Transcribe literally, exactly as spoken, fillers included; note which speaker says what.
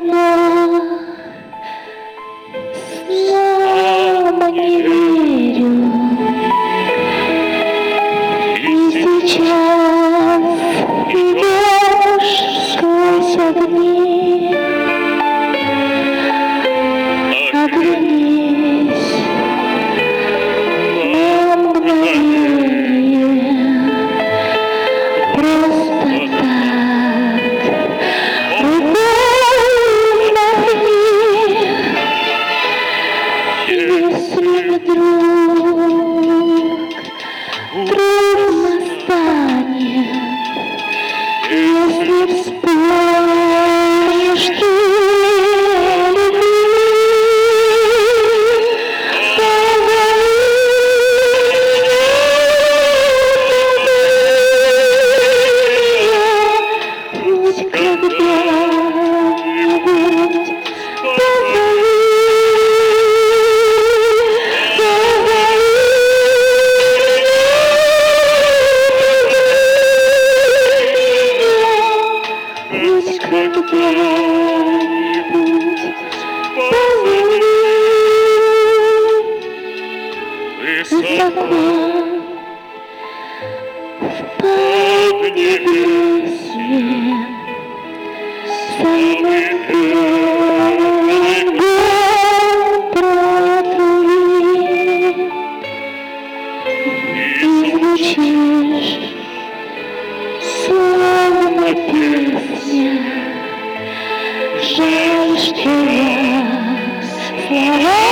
Speaker 1: но снова не верю. И сейчас идешь сквозь огни. Оглянись на мгновение, просто так, рукой махни. Если вдруг трудно станет, если вспомнишь ты когда-нибудь позови, пусть когда-нибудь позови высоко в поднебесье. Самый берегом протруи, и звучишь, словно песня. Жаль, что я слова